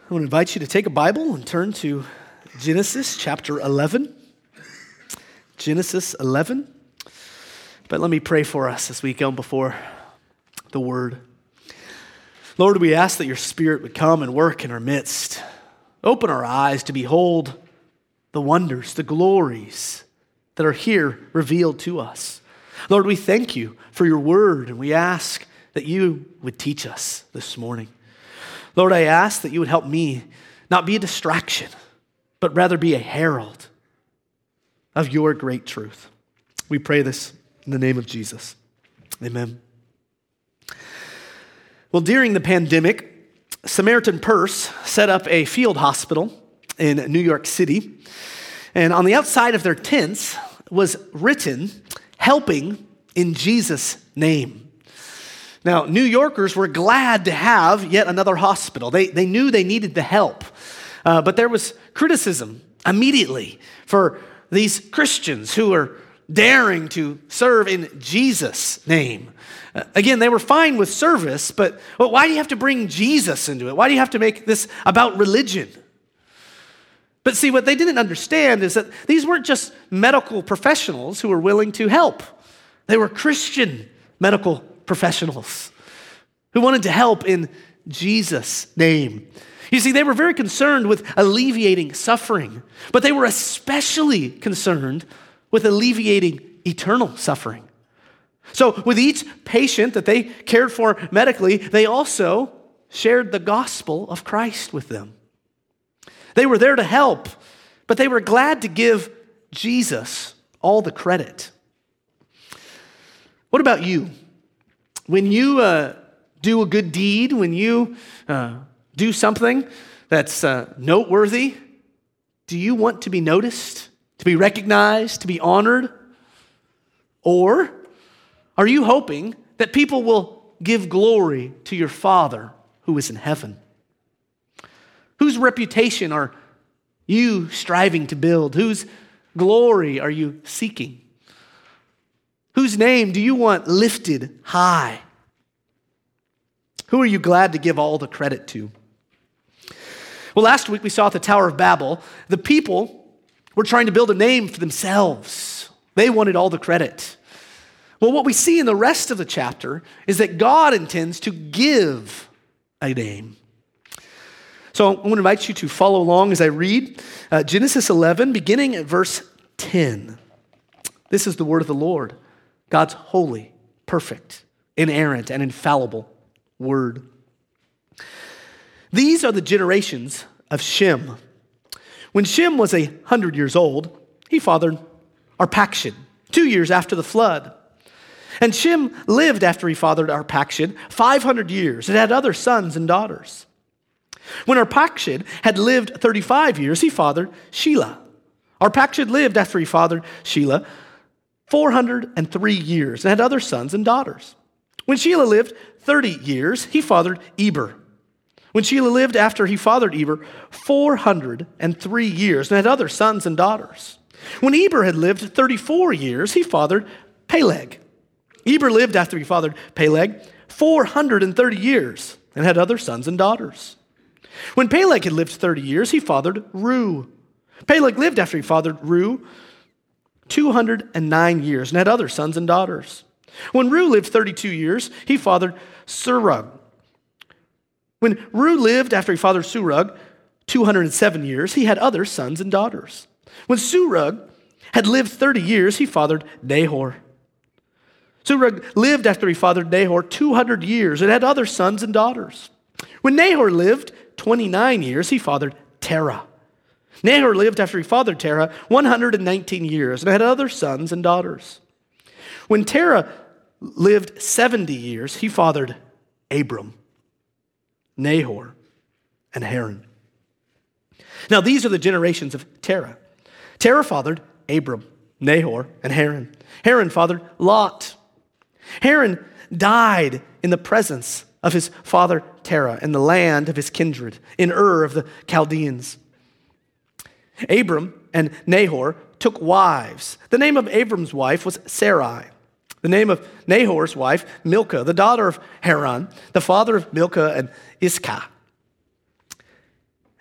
I want to invite you to take a Bible and turn to Genesis chapter 11. Genesis 11. But let me pray for us as we go before the Word. Lord, we ask that your Spirit would come and work in our midst. Open our eyes to behold the wonders, the glories that are here revealed to us. Lord, we thank you for your Word, and we ask that you would teach us this morning. Lord, I ask that you would help me not be a distraction, but rather be a herald of your great truth. We pray this in the name of Jesus. Amen. Well, during the pandemic, Samaritan Purse set up a field hospital in New York City. And on the outside of their tents was written, "Helping in Jesus' name." Now, New Yorkers were glad to have yet another hospital. They knew they needed the help. But there was criticism immediately for these Christians who were daring to serve in Jesus' name. Again, they were fine with service, but why do you have to bring Jesus into it? Why do you have to make this about religion? But see, what they didn't understand is that these weren't just medical professionals who were willing to help. They were Christian medical professionals who wanted to help in Jesus' name. You see, they were very concerned with alleviating suffering, but they were especially concerned with alleviating eternal suffering. So with each patient that they cared for medically, they also shared the gospel of Christ with them. They were there to help, but they were glad to give Jesus all the credit. What about you? When you do a good deed, when you do something that's noteworthy, do you want to be noticed, to be recognized, to be honored? Or are you hoping that people will give glory to your Father who is in heaven? Whose reputation are you striving to build? Whose glory are you seeking? Whose name do you want lifted high? Who are you glad to give all the credit to? Well, last week we saw at the Tower of Babel, the people were trying to build a name for themselves. They wanted all the credit. Well, what we see in the rest of the chapter is that God intends to give a name. So I want to invite you to follow along as I read Genesis 11, beginning at verse 10. This is the word of the Lord, God's holy, perfect, inerrant, and infallible word. These are the generations of Shem. When Shem was 100 years old, he fathered Arpachshad 2 years after the flood. And Shem lived after he fathered Arpachshad 500 years and had other sons and daughters. When Arpachshad had lived 35 years, he fathered Shelah. Arpachshad lived after he fathered Shelah 403 years and had other sons and daughters. When Shelah lived 30 years, he fathered Eber. When Shelah lived after he fathered Eber 403 years and had other sons and daughters. When Eber had lived 34 years, he fathered Peleg. Eber lived after he fathered Peleg 430 years and had other sons and daughters. When Peleg had lived 30 years, he fathered Reu. Peleg lived after he fathered Reu 209 years and had other sons and daughters. When Reu lived 32 years, he fathered Serug. When Reu lived after he fathered Serug 207 years, he had other sons and daughters. When Serug had lived 30 years, he fathered Nahor. Serug lived after he fathered Nahor 200 years and had other sons and daughters. When Nahor lived 29 years, he fathered Terah. Nahor lived after he fathered Terah 119 years and had other sons and daughters. When Terah lived 70 years, he fathered Abram, Nahor, and Haran. Now these are the generations of Terah. Terah fathered Abram, Nahor, and Haran. Haran fathered Lot. Haran died in the presence of his father Terah in the land of his kindred, in Ur of the Chaldeans. Abram and Nahor took wives. The name of Abram's wife was Sarai. The name of Nahor's wife, Milcah, the daughter of Haran, the father of Milcah and Iscah.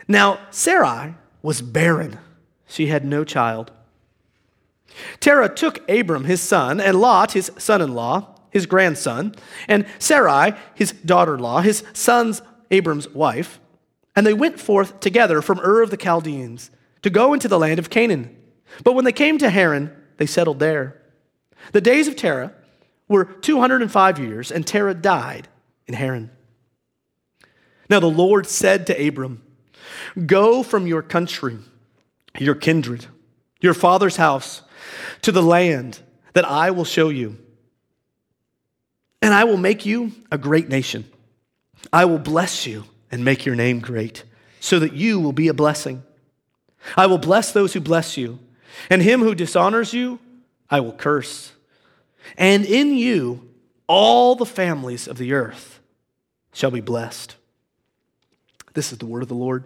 Now, Sarai was barren. She had no child. Terah took Abram, his son, and Lot, his son-in-law, his grandson, and Sarai, his daughter-in-law, his son's Abram's wife, and they went forth together from Ur of the Chaldeans to go into the land of Canaan. But when they came to Haran, they settled there. The days of Terah were 205 years, and Terah died in Haran. Now the Lord said to Abram, "Go from your country, your kindred, your father's house, to the land that I will show you. And I will make you a great nation. I will bless you and make your name great, so that you will be a blessing. I will bless those who bless you, and him who dishonors you, I will curse. And in you, all the families of the earth shall be blessed." This is the word of the Lord.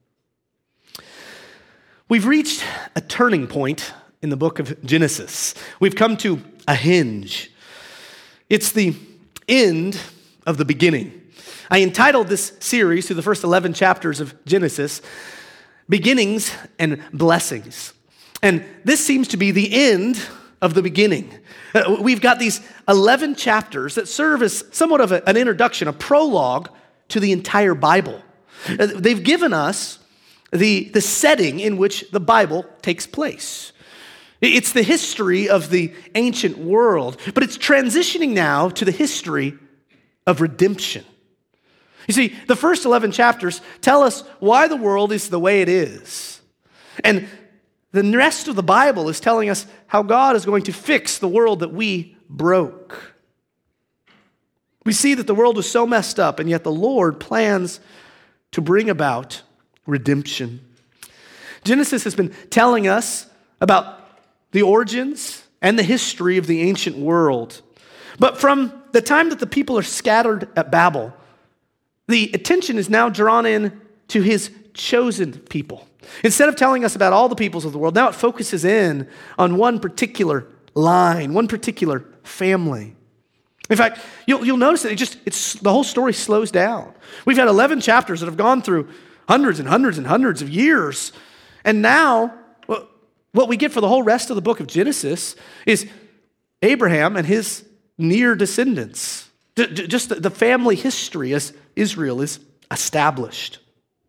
We've reached a turning point in the book of Genesis. We've come to a hinge. It's the end of the beginning. I entitled this series, through the first 11 chapters of Genesis, Beginnings and Blessings. And this seems to be the end of the beginning. We've got these 11 chapters that serve as somewhat of an introduction, a prologue to the entire Bible. They've given us the setting in which the Bible takes place. It's the history of the ancient world, but it's transitioning now to the history of redemption. You see, the first 11 chapters tell us why the world is the way it is. And the rest of the Bible is telling us how God is going to fix the world that we broke. We see that the world is so messed up, and yet the Lord plans to bring about redemption. Genesis has been telling us about the origins and the history of the ancient world. But from the time that the people are scattered at Babel, the attention is now drawn in to his chosen people. Instead of telling us about all the peoples of the world, now it focuses in on one particular line, one particular family. In fact, you'll notice that the whole story slows down. We've had 11 chapters that have gone through hundreds and hundreds and hundreds of years. And now, what we get for the whole rest of the book of Genesis is Abraham and his near descendants. Just the family history as Israel is established.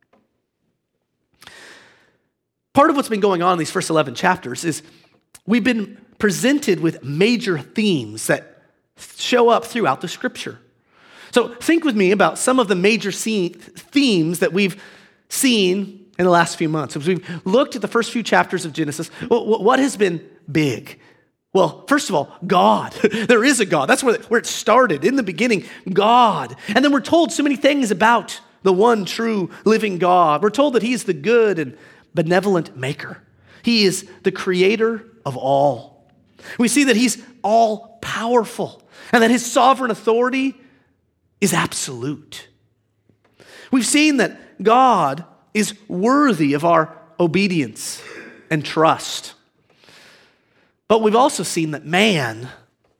Part of what's been going on in these first 11 chapters is we've been presented with major themes that show up throughout the scripture. So think with me about some of the major themes that we've seen in the last few months. As we've looked at the first few chapters of Genesis, what has been big? Well, first of all, God. There is a God. That's where it started. In the beginning, God. And then we're told so many things about the one true living God. We're told that he is the good and benevolent maker. He is the creator of all. We see that he's all powerful and that his sovereign authority is absolute. We've seen that God is worthy of our obedience and trust. But we've also seen that man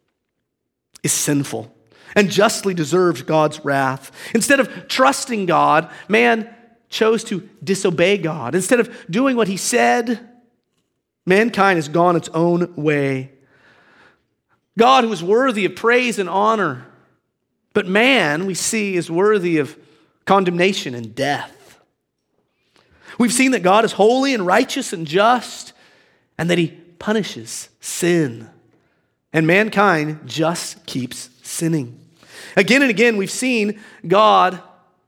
is sinful and justly deserves God's wrath. Instead of trusting God, man chose to disobey God. Instead of doing what he said, mankind has gone its own way. God, who is worthy of praise and honor, but man, we see, is worthy of condemnation and death. We've seen that God is holy and righteous and just, and that he punishes sin. And mankind just keeps sinning. Again and again, we've seen God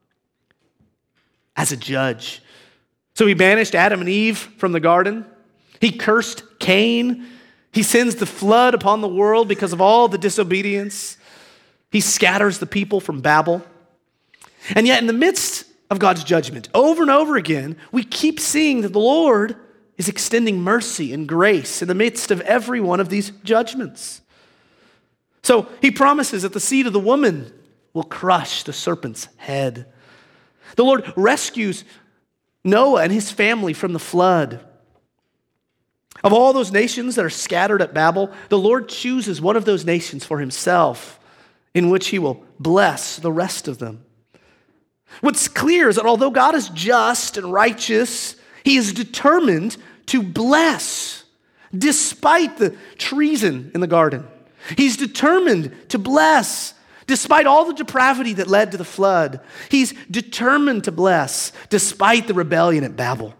as a judge. So he banished Adam and Eve from the garden. He cursed Cain. He sends the flood upon the world because of all the disobedience. He scatters the people from Babel. And yet in the midst of God's judgment, over and over again, we keep seeing that the Lord is extending mercy and grace in the midst of every one of these judgments. So he promises that the seed of the woman will crush the serpent's head. The Lord rescues Noah and his family from the flood. Of all those nations that are scattered at Babel, the Lord chooses one of those nations for himself, in which he will bless the rest of them. What's clear is that although God is just and righteous, he is determined to bless despite the treason in the garden. He's determined to bless despite all the depravity that led to the flood. He's determined to bless despite the rebellion at Babel.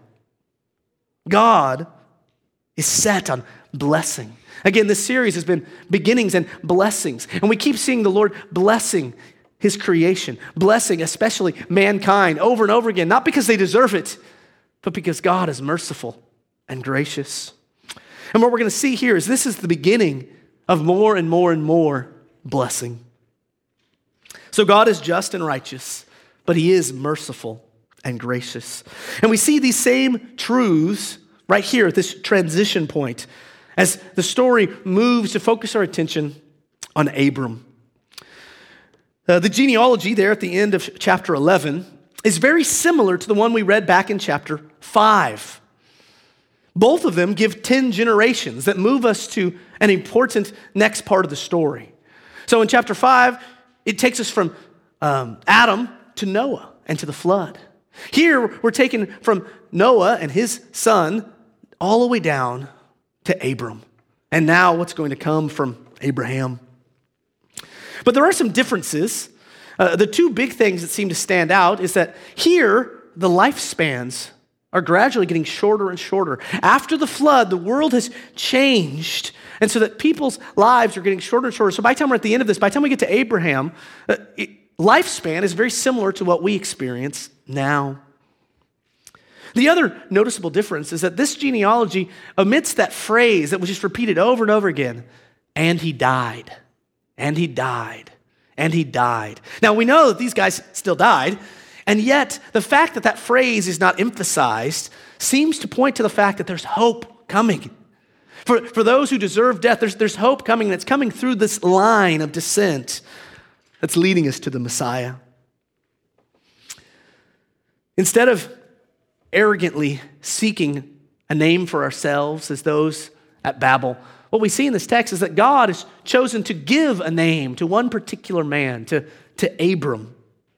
God is set on blessing. Again, this series has been beginnings and blessings. And we keep seeing the Lord blessing his creation, blessing especially mankind over and over again, not because they deserve it, but because God is merciful and gracious. And what we're going to see here is this is the beginning of more and more and more blessing. So God is just and righteous, but he is merciful and gracious. And we see these same truths right here at this transition point as the story moves to focus our attention on Abram. The genealogy there at the end of chapter 11 is very similar to the one we read back in chapter 5. Both of them give 10 generations that move us to an important next part of the story. So in chapter 5, it takes us from Adam to Noah and to the flood. Here, we're taken from Noah and his son all the way down to Abram. And now what's going to come from Abraham. But there are some differences. The two big things that seem to stand out is that here, the lifespans are gradually getting shorter and shorter. After the flood, the world has changed, and so that people's lives are getting shorter and shorter. So by the time we're at the end of this, by the time we get to Abraham, lifespan is very similar to what we experience now. The other noticeable difference is that this genealogy omits that phrase that was just repeated over and over again, and he died, and he died, and he died. Now we know that these guys still died, and yet the fact that that phrase is not emphasized seems to point to the fact that there's hope coming. For those who deserve death, there's hope coming, and it's coming through this line of descent that's leading us to the Messiah. Instead of arrogantly seeking a name for ourselves as those at Babel, what we see in this text is that God has chosen to give a name to one particular man, to Abram.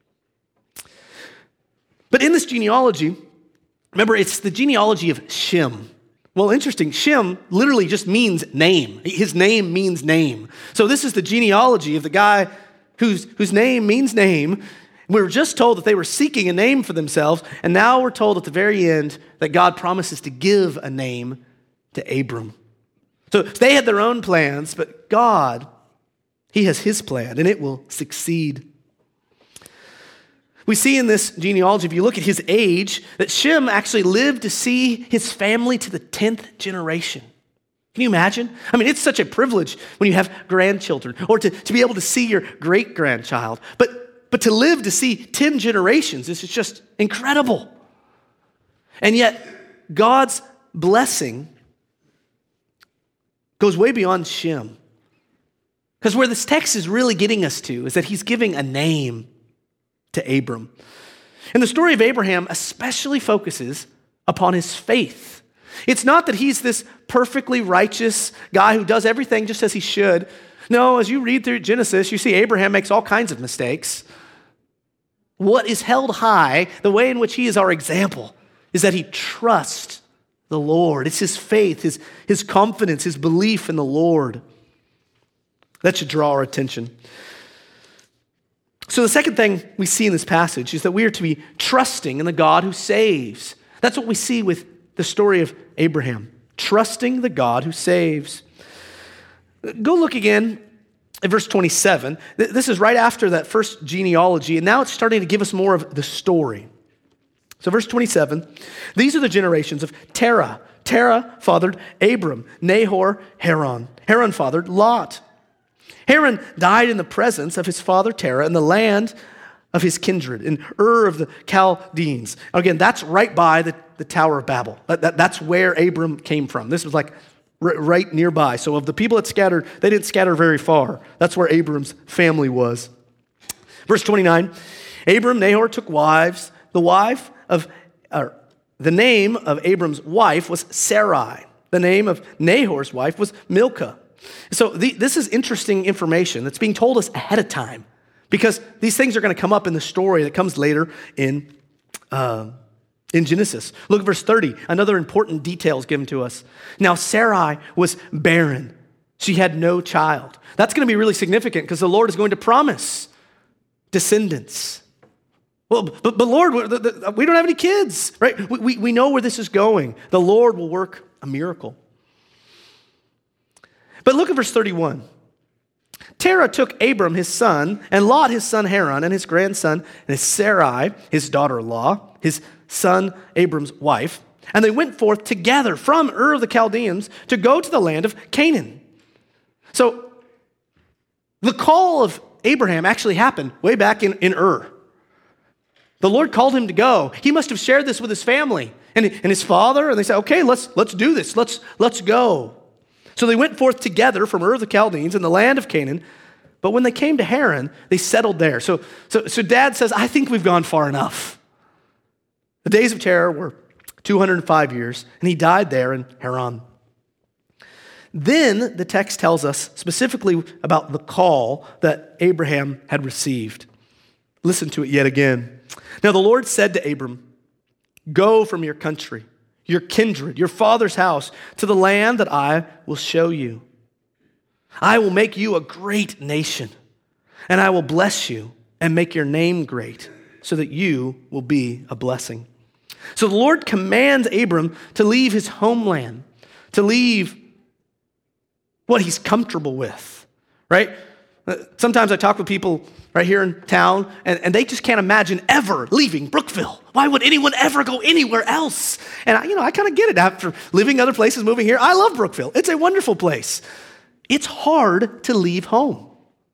But in this genealogy, remember, it's the genealogy of Shem. Well, interesting, Shem literally just means name. His name means name. So this is the genealogy of the guy whose name means name. We were just told that they were seeking a name for themselves, and now we're told at the very end that God promises to give a name to Abram. So they had their own plans, but God, he has his plan, and it will succeed. We see in this genealogy, if you look at his age, that Shem actually lived to see his family to the 10th generation. Can you imagine? I mean, it's such a privilege when you have grandchildren, or to be able to see your great-grandchild. But to live to see 10 generations is just incredible. And yet, God's blessing goes way beyond Shem. Because where this text is really getting us to is that he's giving a name to Abram. And the story of Abraham especially focuses upon his faith. It's not that he's this perfectly righteous guy who does everything just as he should. No, as you read through Genesis, you see Abraham makes all kinds of mistakes. What is held high, the way in which he is our example, is that he trusts the Lord. It's his faith, his confidence, his belief in the Lord. That should draw our attention. So the second thing we see in this passage is that we are to be trusting in the God who saves. That's what we see with the story of Abraham, trusting the God who saves. Go look again at verse 27. This is right after that first genealogy, and now it's starting to give us more of the story. So verse 27, these are the generations of Terah. Terah fathered Abram, Nahor, Haran. Haran fathered Lot. Haran died in the presence of his father Terah in the land of his kindred, in Ur of the Chaldeans. Again, that's right by the Tower of Babel. That's where Abram came from. This was like right nearby. So of the people that scattered, they didn't scatter very far. That's where Abram's family was. Verse 29, Abram, Nahor took wives. The name of Abram's wife was Sarai. The name of Nahor's wife was Milcah. So this is interesting information that's being told us ahead of time because these things are going to come up in the story that comes later in Genesis. Look at verse 30. Another important detail is given to us. Now Sarai was barren. She had no child. That's going to be really significant because the Lord is going to promise descendants. Well, but Lord, we don't have any kids, right? We know where this is going. The Lord will work a miracle. But look at verse 31. Terah took Abram his son, and Lot his son Haran, and his grandson, and Sarai, his daughter-in-law, his son Abram's wife, and they went forth together from Ur of the Chaldeans to go to the land of Canaan. So the call of Abraham actually happened way back in Ur. The Lord called him to go. He must have shared this with his family and his father, and they said, okay, let's do this. Let's go. So they went forth together from Ur of the Chaldeans in the land of Canaan, but when they came to Haran, they settled there. So Dad says, I think we've gone far enough. The days of Terah were 205 years, and he died there in Haran. Then the text tells us specifically about the call that Abraham had received. Listen to it yet again. Now the Lord said to Abram, go from your country, your kindred, your father's house, to the land that I will show you. I will make you a great nation, and I will bless you and make your name great, so that you will be a blessing. So the Lord commands Abram to leave his homeland, to leave what he's comfortable with, right? Sometimes I talk with people right here in town, and they just can't imagine ever leaving Brookville. Why would anyone ever go anywhere else? And I kind of get it after living other places, moving here. I love Brookville. It's a wonderful place. It's hard to leave home.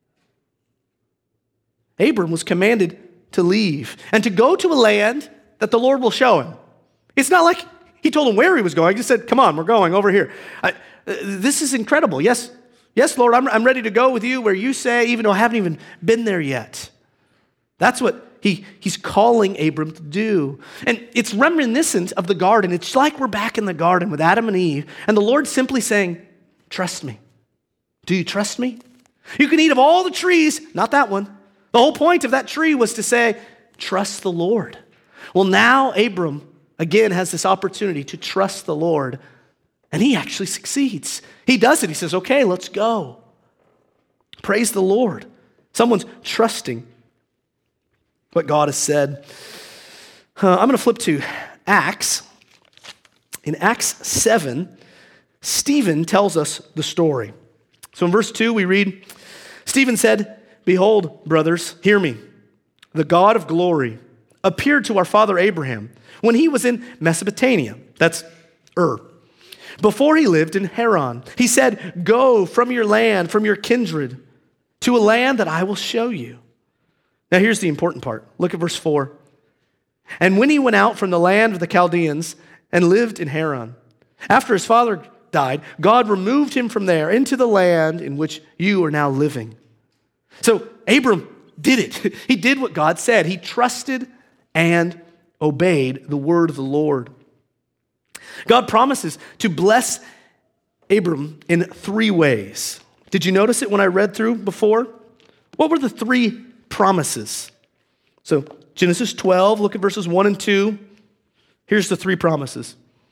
Abram was commanded to leave and to go to a land that the Lord will show him. It's not like he told him where he was going. He just said, come on, we're going over here. This is incredible. Yes, Lord, I'm ready to go with you where you say, even though I haven't even been there yet. That's what he's calling Abram to do. And it's reminiscent of the garden. It's like we're back in the garden with Adam and Eve, and the Lord simply saying, trust me. Do you trust me? You can eat of all the trees, not that one. The whole point of that tree was to say, trust the Lord. Well, now Abram, again, has this opportunity to trust the Lord, and he actually succeeds. He does it. He says, okay, let's go. Praise the Lord. Someone's trusting what God has said. I'm going to flip to Acts. In Acts 7, Stephen tells us the story. So in verse 2, we read, Stephen said, behold, brothers, hear me. The God of glory appeared to our father Abraham when he was in Mesopotamia. That's Ur. Before he lived in Haran. He said, go from your land, from your kindred, to a land that I will show you. Now here's the important part. Look at verse 4. And when he went out from the land of the Chaldeans and lived in Haran, after his father died, God removed him from there into the land in which you are now living. So Abram did it. He did what God said. He trusted and obeyed the word of the Lord. God promises to bless Abram in 3 ways. Did you notice it when I read through before? What were the 3 promises? So Genesis 12, look at verses 1 and 2. Here's the 3 promises.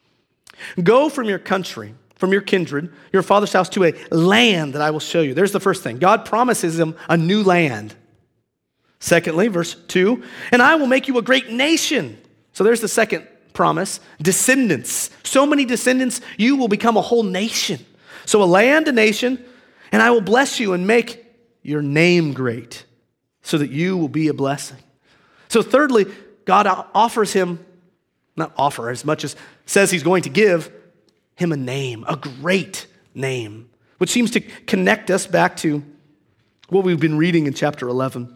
Go from your country, from your kindred, your father's house, to a land that I will show you. There's the first thing. God promises him a new land. Secondly, verse 2, and I will make you a great nation. So there's the second promise, descendants. So many descendants, you will become a whole nation. So a land, a nation, and I will bless you and make your name great so that you will be a blessing. So thirdly, God offers him, not offer as much as says he's going to give him a name, a great name, which seems to connect us back to what we've been reading in chapter 11.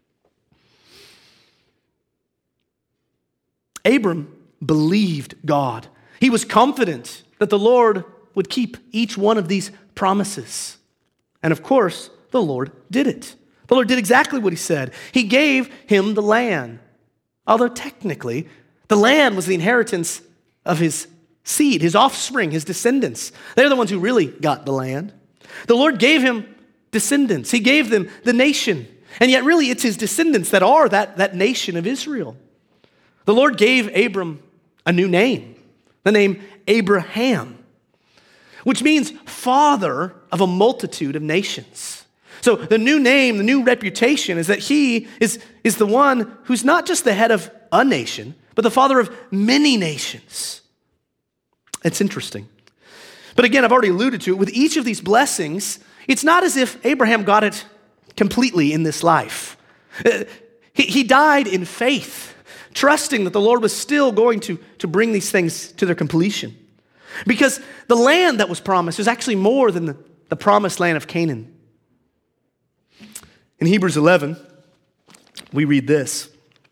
Abram believed God. He was confident that the Lord would keep each one of these promises. And of course, the Lord did it. The Lord did exactly what he said. He gave him the land. Although technically, the land was the inheritance of his seed, his offspring, his descendants. They're the ones who really got the land. The Lord gave him descendants. He gave them the nation. And yet really it's his descendants that are that nation of Israel. The Lord gave Abram a new name, the name Abraham, which means father of a multitude of nations. So the new name, the new reputation is that he is the one who's not just the head of a nation, but the father of many nations. It's interesting. But again, I've already alluded to it. With each of these blessings, it's not as if Abraham got it completely in this life. He died in faith, trusting that the Lord was still going to bring these things to their completion. Because the land that was promised is actually more than the promised land of Canaan. In Hebrews 11, we read this.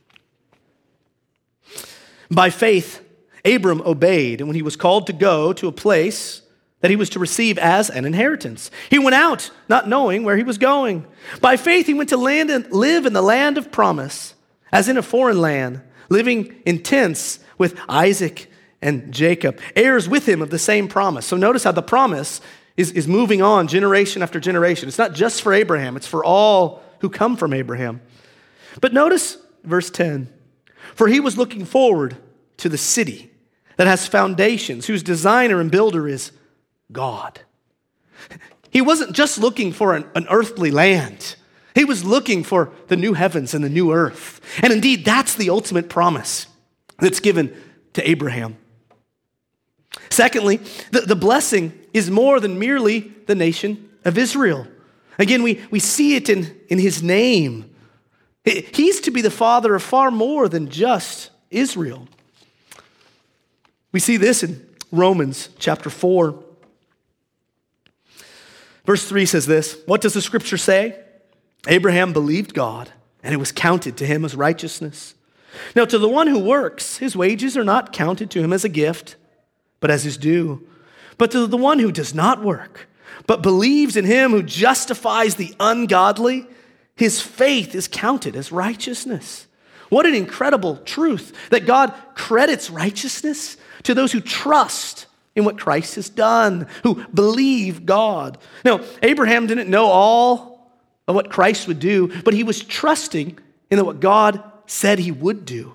By faith, Abram obeyed, and when he was called to go to a place that he was to receive as an inheritance, he went out, not knowing where he was going. By faith, he went to land and live in the land of promise, as in a foreign land, living in tents with Isaac and Jacob, heirs with him of the same promise. So notice how the promise is moving on generation after generation. It's not just for Abraham, it's for all who come from Abraham. But notice verse 10. For he was looking forward to the city that has foundations, whose designer and builder is God. He wasn't just looking for an earthly land. He was looking for the new heavens and the new earth. And indeed, that's the ultimate promise that's given to Abraham. Secondly, the blessing is more than merely the nation of Israel. Again, we see it in his name. He's to be the father of far more than just Israel. We see this in Romans chapter 4. Verse 3 says this, what does the scripture say? Abraham believed God, and it was counted to him as righteousness. Now, to the one who works, his wages are not counted to him as a gift, but as his due. But to the one who does not work, but believes in him who justifies the ungodly, his faith is counted as righteousness. What an incredible truth that God credits righteousness to those who trust in what Christ has done, who believe God. Now, Abraham didn't know all of what Christ would do, but he was trusting in what God said he would do.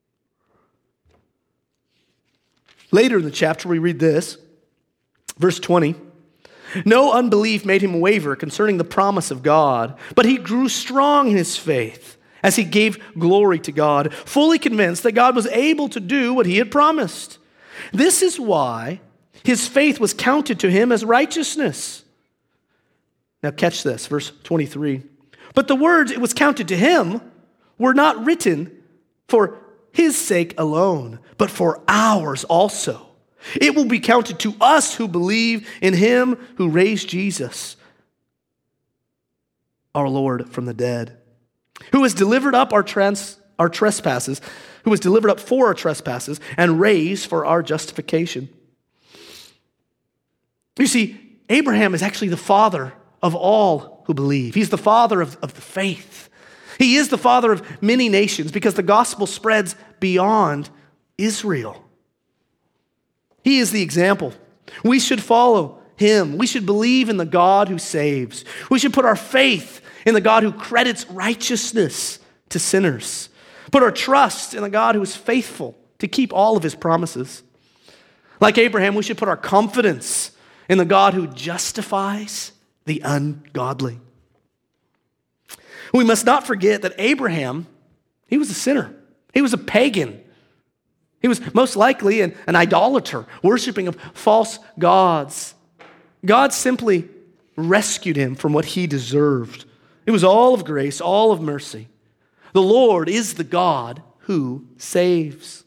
Later in the chapter, we read this, verse 20. No unbelief made him waver concerning the promise of God, but he grew strong in his faith as he gave glory to God, fully convinced that God was able to do what he had promised. This is why his faith was counted to him as righteousness. Now catch this, verse 23. But the words it was counted to him were not written for his sake alone, but for ours also. It will be counted to us who believe in him who raised Jesus, our Lord, from the dead, who has delivered up our trespasses, who was delivered up for our trespasses and raised for our justification. You see, Abraham is actually the father of all who believe. He's the father of the faith. He is the father of many nations because the gospel spreads beyond Israel. He is the example. We should follow him. We should believe in the God who saves. We should put our faith in the God who credits righteousness to sinners. Put our trust in the God who is faithful to keep all of his promises. Like Abraham, we should put our confidence in the God who justifies the ungodly. We must not forget that Abraham, he was a sinner. He was a pagan. He was most likely an idolater, worshiping of false gods. God simply rescued him from what he deserved. It was all of grace, all of mercy. The Lord is the God who saves.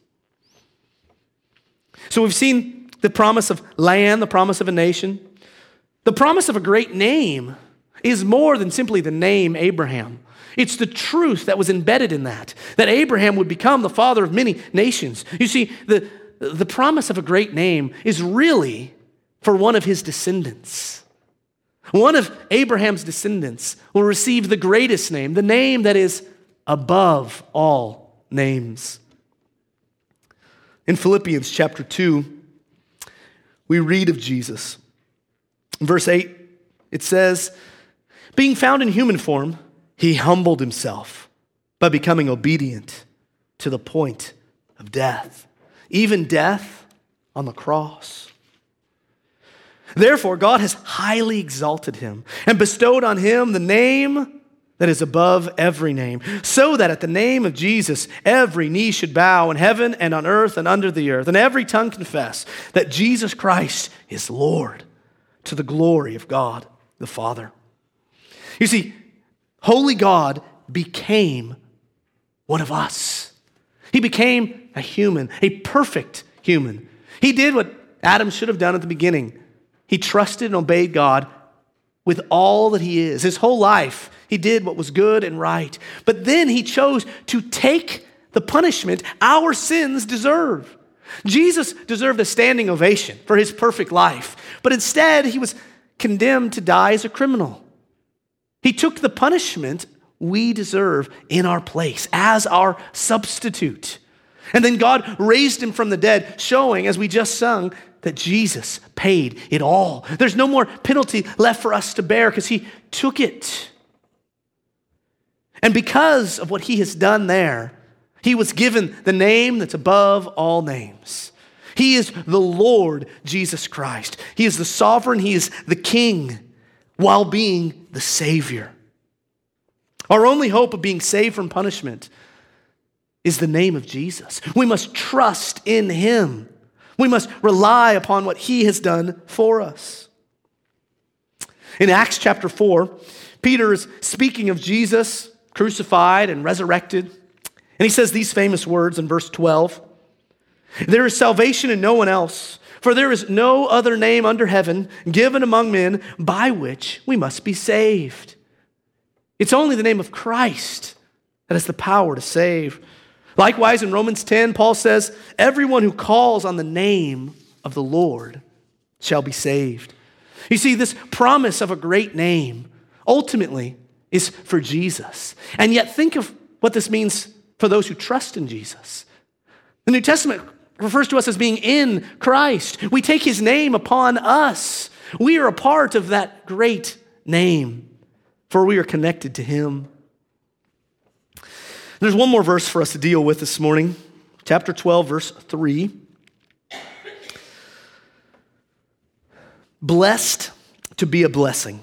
So we've seen the promise of land, the promise of a nation. The promise of a great name is more than simply the name Abraham. It's the truth that was embedded in that Abraham would become the father of many nations. You see, the promise of a great name is really for one of his descendants. One of Abraham's descendants will receive the greatest name, the name that is above all names. In Philippians chapter 2, we read of Jesus. In verse 8, it says, being found in human form, He humbled himself by becoming obedient to the point of death, even death on the cross. Therefore, God has highly exalted him and bestowed on him the name that is above every name, so that at the name of Jesus, every knee should bow in heaven and on earth and under the earth, and every tongue confess that Jesus Christ is Lord, to the glory of God the Father. You see, holy God became one of us. He became a human, a perfect human. He did what Adam should have done at the beginning. He trusted and obeyed God with all that he is. His whole life, he did what was good and right. But then he chose to take the punishment our sins deserve. Jesus deserved a standing ovation for his perfect life, but instead he was condemned to die as a criminal. He took the punishment we deserve in our place as our substitute. And then God raised him from the dead, showing, as we just sung, that Jesus paid it all. There's no more penalty left for us to bear because he took it. And because of what he has done there, he was given the name that's above all names. He is the Lord Jesus Christ. He is the sovereign. He is the King while being the Savior. Our only hope of being saved from punishment is the name of Jesus. We must trust in him. We must rely upon what he has done for us. In Acts chapter 4, Peter is speaking of Jesus crucified and resurrected. And he says these famous words in verse 12. There is salvation in no one else, for there is no other name under heaven given among men by which we must be saved. It's only the name of Christ that has the power to save. Likewise, in Romans 10, Paul says, everyone who calls on the name of the Lord shall be saved. You see, this promise of a great name ultimately is for Jesus. And yet think of what this means for those who trust in Jesus. The New Testament refers to us as being in Christ. We take his name upon us. We are a part of that great name, for we are connected to him. There's one more verse for us to deal with this morning. Chapter 12, verse 3. Blessed to be a blessing.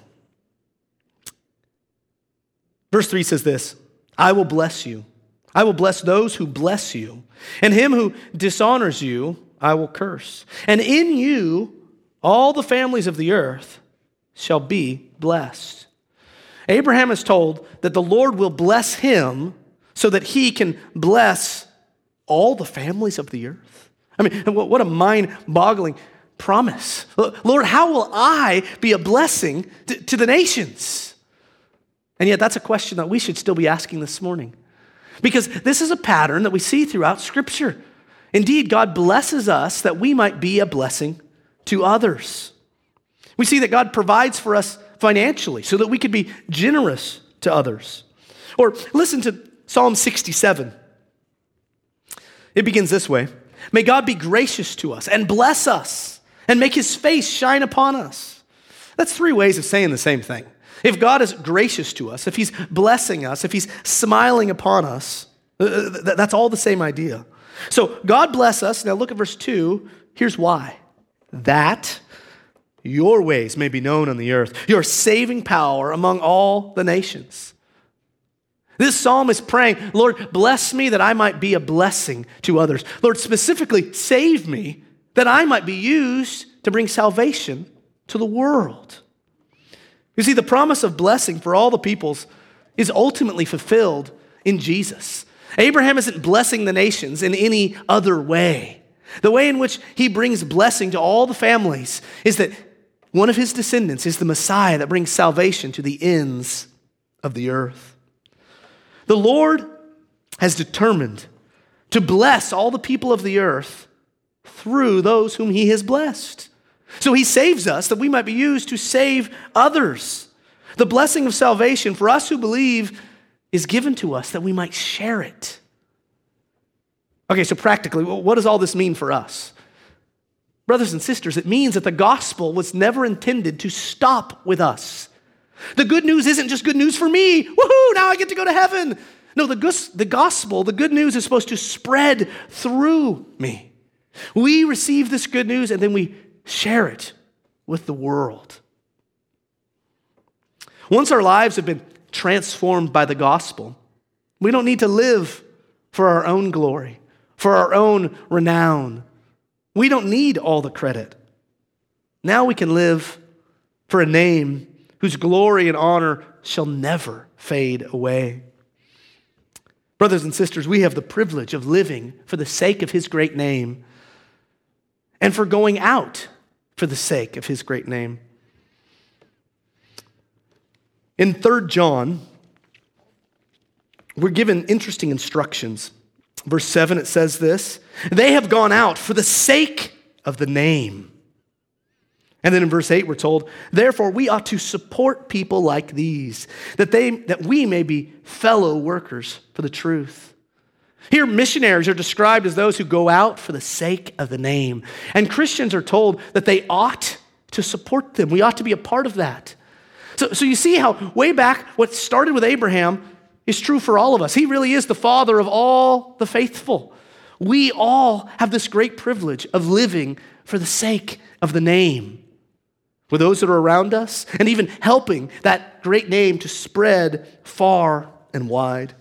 Verse 3 says this, I will bless you. I will bless those who bless you, and him who dishonors you, I will curse. And in you, all the families of the earth shall be blessed. Abraham is told that the Lord will bless him so that he can bless all the families of the earth. I mean, what a mind-boggling promise. Lord, how will I be a blessing to the nations? And yet that's a question that we should still be asking this morning. Because this is a pattern that we see throughout Scripture. Indeed, God blesses us that we might be a blessing to others. We see that God provides for us financially so that we could be generous to others. Or listen to Psalm 67. It begins this way. May God be gracious to us and bless us and make his face shine upon us. That's three ways of saying the same thing. If God is gracious to us, if he's blessing us, if he's smiling upon us, that's all the same idea. So God bless us. Now look at verse 2. Here's why. That your ways may be known on the earth, your saving power among all the nations. This psalm is praying, Lord, bless me that I might be a blessing to others. Lord, specifically save me that I might be used to bring salvation to the world. You see, the promise of blessing for all the peoples is ultimately fulfilled in Jesus. Abraham isn't blessing the nations in any other way. The way in which he brings blessing to all the families is that one of his descendants is the Messiah that brings salvation to the ends of the earth. The Lord has determined to bless all the people of the earth through those whom he has blessed. So he saves us that we might be used to save others. The blessing of salvation for us who believe is given to us that we might share it. Okay, so practically, what does all this mean for us? Brothers and sisters, it means that the gospel was never intended to stop with us. The good news isn't just good news for me. Woohoo, now I get to go to heaven. No, the gospel, the good news is supposed to spread through me. We receive this good news and then we share it with the world. Once our lives have been transformed by the gospel, we don't need to live for our own glory, for our own renown. We don't need all the credit. Now we can live for a name whose glory and honor shall never fade away. Brothers and sisters, we have the privilege of living for the sake of his great name and for going out for the sake of his great name. In 3 John, we're given interesting instructions. Verse 7, it says this, they have gone out for the sake of the name. And then in verse 8, we're told, therefore we ought to support people like these, that we may be fellow workers for the truth. Here, missionaries are described as those who go out for the sake of the name. And Christians are told that they ought to support them. We ought to be a part of that. So you see how way back what started with Abraham is true for all of us. He really is the father of all the faithful. We all have this great privilege of living for the sake of the name with those that are around us and even helping that great name to spread far and wide.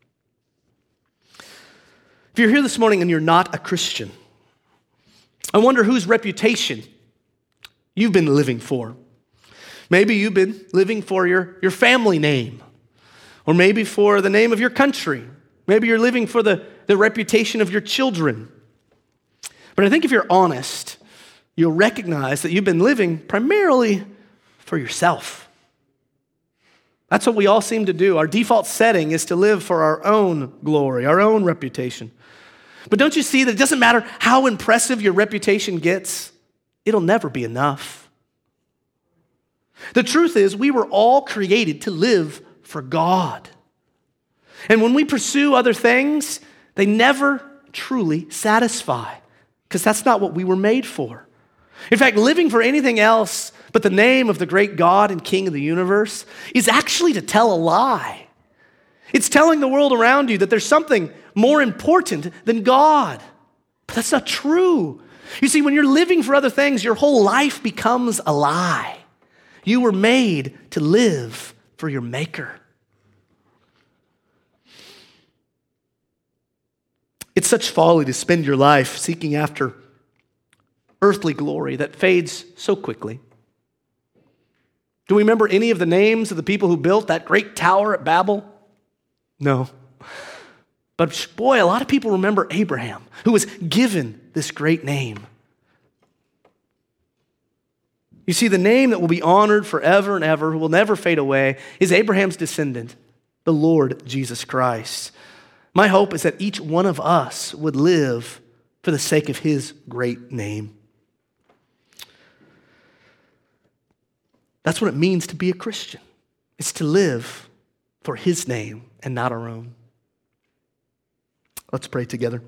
If you're here this morning and you're not a Christian, I wonder whose reputation you've been living for. Maybe you've been living for your family name, or maybe for the name of your country. Maybe you're living for the reputation of your children. But I think if you're honest, you'll recognize that you've been living primarily for yourself. That's what we all seem to do. Our default setting is to live for our own glory, our own reputation. But don't you see that it doesn't matter how impressive your reputation gets, it'll never be enough. The truth is, we were all created to live for God. And when we pursue other things, they never truly satisfy, because that's not what we were made for. In fact, living for anything else but the name of the great God and King of the universe is actually to tell a lie. It's telling the world around you that there's something more important than God. But that's not true. You see, when you're living for other things, your whole life becomes a lie. You were made to live for your Maker. It's such folly to spend your life seeking after earthly glory that fades so quickly. Do we remember any of the names of the people who built that great tower at Babel? No. But boy, a lot of people remember Abraham, who was given this great name. You see, the name that will be honored forever and ever, who will never fade away, is Abraham's descendant, the Lord Jesus Christ. My hope is that each one of us would live for the sake of his great name. That's what it means to be a Christian. It's to live for his name and not our own. Let's pray together.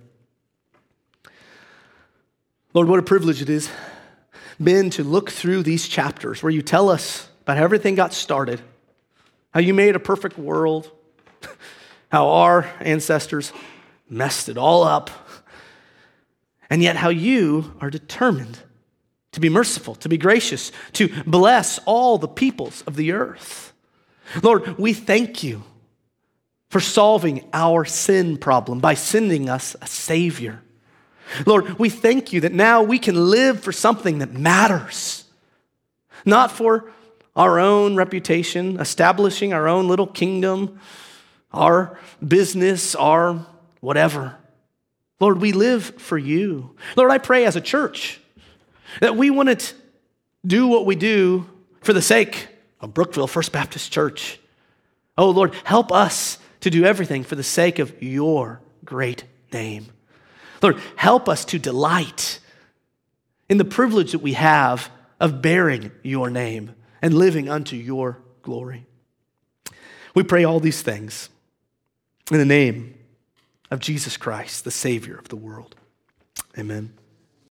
Lord, what a privilege it is been to look through these chapters where you tell us about how everything got started, how you made a perfect world, how our ancestors messed it all up, and yet how you are determined to be merciful, to be gracious, to bless all the peoples of the earth. Lord, we thank you for solving our sin problem by sending us a Savior. Lord, we thank you that now we can live for something that matters, not for our own reputation, establishing our own little kingdom, our business, our whatever. Lord, we live for you. Lord, I pray as a church that we wouldn't do what we do for the sake of Brookville First Baptist Church. Oh, Lord, help us to do everything for the sake of your great name. Lord, help us to delight in the privilege that we have of bearing your name and living unto your glory. We pray all these things in the name of Jesus Christ, the Savior of the world. Amen.